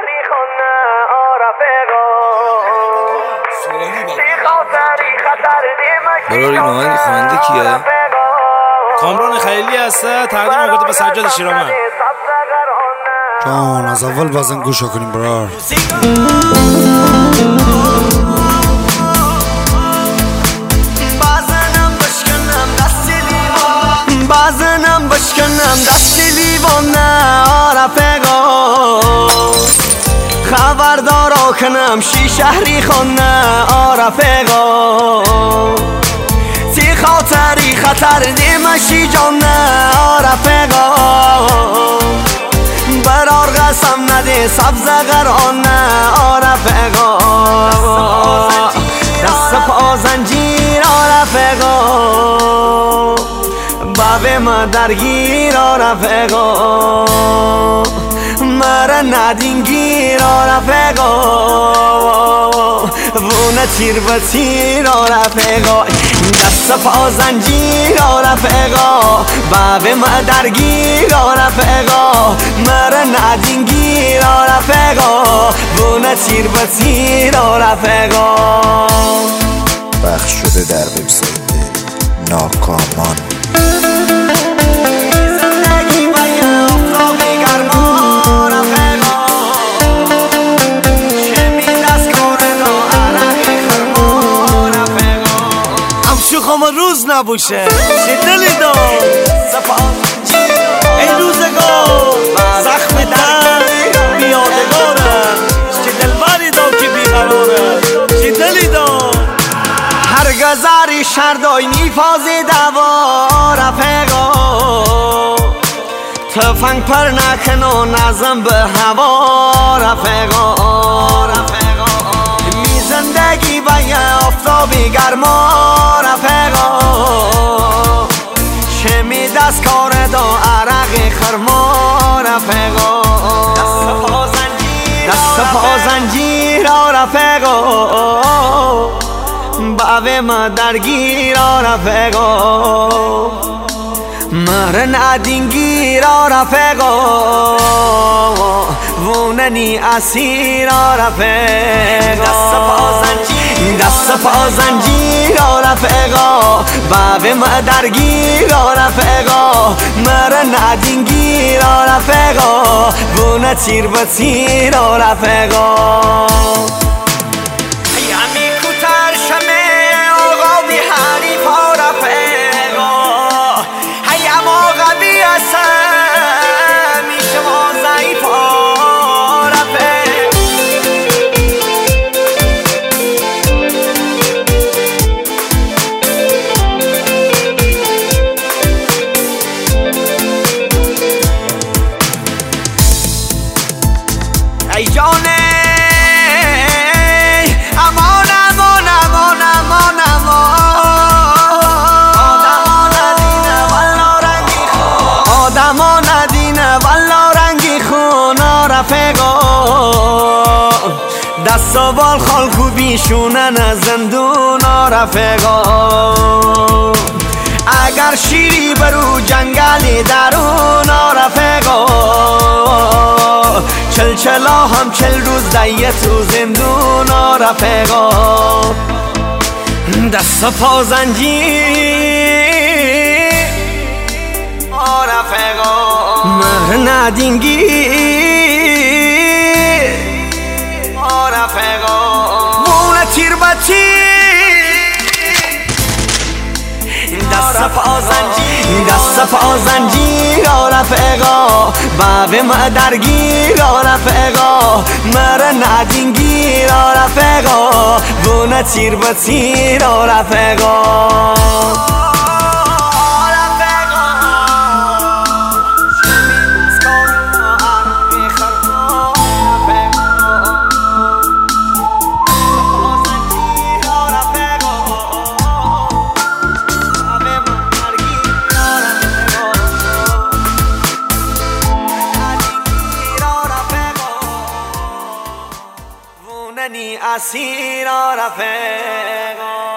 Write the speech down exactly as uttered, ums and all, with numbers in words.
شهری خونه رفقا برای این آهنگ خواننده کیه؟ کامران خلیلی هسته، تقدیم میکنه به سجاد شیرامن. جان از اول بازم گوش کنیم برار. بازنم بشکنم دست لیوانه رفقا خبردارا کنم شی شهری خونه رفقا تی خاطری خطر دیمشی جانه رفقا برار قسم نده سبز غرانه رفقا دست پا زنجیر رفقا باب ما درگیر رفقا مرا ندینگیر رفقا وونه تیر به تیر رفقا دست پا زنجیر رفقا باب ما درگیر رفقا مرا ندینگیر رفقا وونه تیر به تیر رفقا پخش شده در وبسایت ناکامان. همه روز نبوشه چه دلی دار این روزگار زخم در بیادگاره چه دلبری دار که بیقراره چه دلی دار هر گذاری شردای نیفازی دوا رفقا تفنگ پر نکن و نزم به هوا رفقا می زندگی با یه آفتابی گرما رفقا چه می دست کار دو عرق خرما رفقا دست پا زنجیر رفقا باب ما درگیر رفقا مرن ادینگیر رفقا ووننی اسیر رفقا دست پا زنجیر رفقا باب ما درگیر رفقا مرن ادینگیر رفقا وونه تیر به تیر رفقا ای جانه امان امان امان امان امان آدما ندینه والا رنگی خون رفقا دست و بال خالکو بیشونن زندون رفقا اگر شیری برو جنگلی درون رفقا چل چلا هم چل روز دیه تو زندون رفقا دست پا زنجیر رفقا مهر ندینگیر رفقا بونه تیر به دست پا زنجیر دست پا زنجیر رفقا باب ما درگیر رفقا مرا ندینگیر رفقا وونه تیر به تیر رفقا اسیر رفقا